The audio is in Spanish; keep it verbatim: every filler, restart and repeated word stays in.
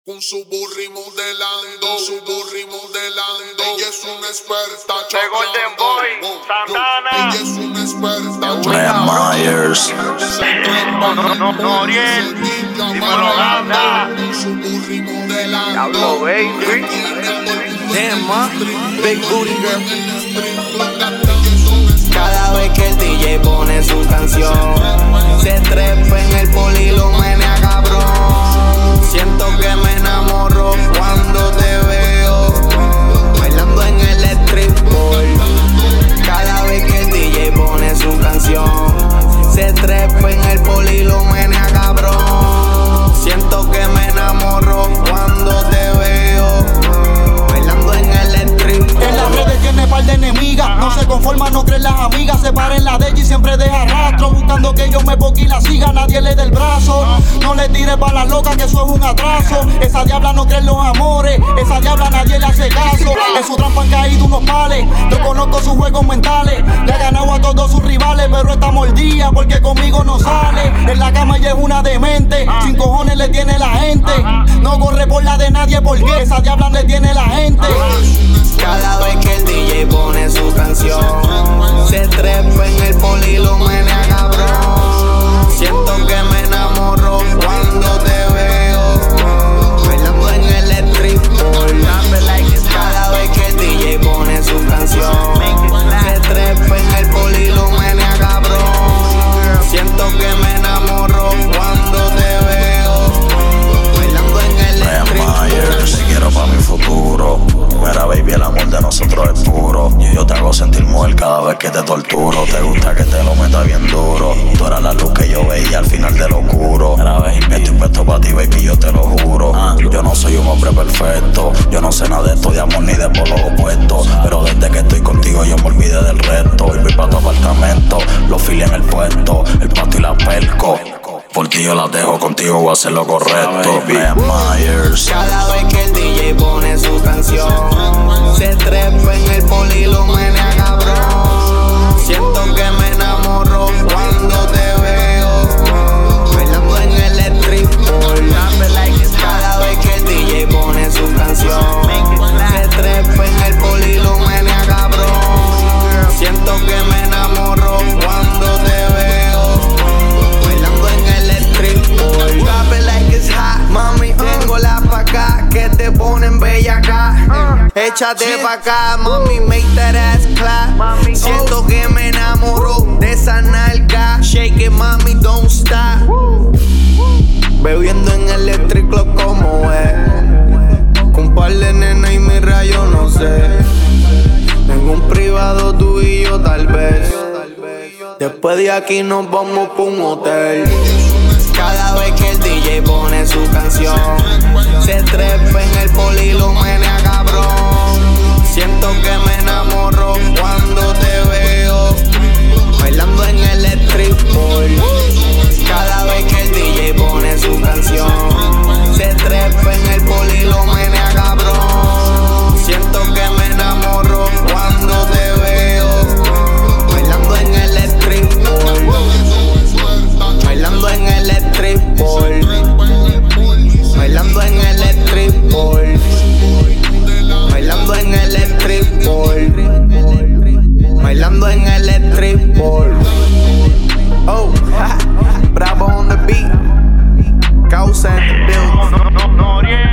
Con su burri modelando, su burri modelando. Ella es una experta The Golden Boy, Santana. Ella es una experta Brian Myers. No, no, no, no, Oriel. Dímelo, Ganda. Su burri modelando. Diablo, baby. Damn, ma. Big booty girl. Cada vez que el D J pone su canción, se trepa en el poli y lo menea cabrón. Siento que me enamoro cuando te veo bailando en el strip club. Cada vez que el D J pone su canción, se trepa en el poli y lo menea cabrón. Siento que me enamoro cuando te veo bailando en el strip club. En las redes tiene par de enemigas, no se conforma, no creen las amigas, se para en la de ella y siempre deja rastro, buscando que yo me poque y la siga, nadie le dé el brazo. No le tires pa' las locas que eso es un atraso. Esa diabla no cree en los amores, esa diabla nadie le hace caso. En su trampa han caído unos pales, yo conozco sus juegos mentales. Le ha ganado a todos sus rivales, pero está mordida porque conmigo no sale. En la cama ella es una demente, sin cojones le tiene la gente. No corre por la de nadie porque esa diabla le tiene la gente. Cada vez que el D J pone su canción, se trepa en el poli y lo menea cabrón. Siento que me enamoro cuando te veo bailando en el strip club. Cada vez que el D J pone su canción, se trepa en el poli y lo menea cabrón. Siento que me enamoro cuando te veo bailando en el strip club. Si quiero pa' mi futuro, mira baby, el amor de nosotros es puro. Yo te hago sentir mujer cada vez que te torturo. Te gusta que te lo meta bien duro. Tú eras la luz que yo veía al final de lo oscuro. Mira baby, estoy puesto pa' ti baby, yo te lo juro. ah, Yo no soy un hombre perfecto, yo no sé nada de esto de amor ni de polos opuestos, pero desde que estoy contigo yo me olvidé del resto. Y voy pa' tu apartamento, los files en el puesto, el pato y la perco. Porque yo las dejo contigo, voy a hacer lo correcto. Brian Myers. Cada vez que el D J pone su canción, se trepa en el poli y lo menea cabrón. Siento que me enamoro cuando te veo bailando en el strip club. Cada vez que el D J pone su canción, se trepa en el poli y lo menea cabrón. Siento que me enamoro cuando te veo bailando en el strip club. Drop it like it's hot, mami, tengo la pa' acá que te ponen bella acá. Échate pa' acá, mami, make that ass clap. Siento que me enamoro de esa nalga. Shake it, mami, don't stop. Bebiendo en el strip club como es, con par de nena y mi rayo no sé. En un privado tú y yo tal vez. Después de aquí nos vamos pa' un hotel. Cada vez que el D J pone su canción, se trepa en el poli y lo menea cabrón. Siento que me enamoro cuando te veo bailando en el strip club. Cada vez que el D J pone su canción, se trepa en el poli y lo menea cabrón. Siento que me enamoro cuando te veo bailando en el strip club. Bailando en el strip club. Bailando en el strip club. Bailando en el strip club. Bailando en el strip club. Oh, Bravo on the beat. Causa en the building. No, no, no, Oriel.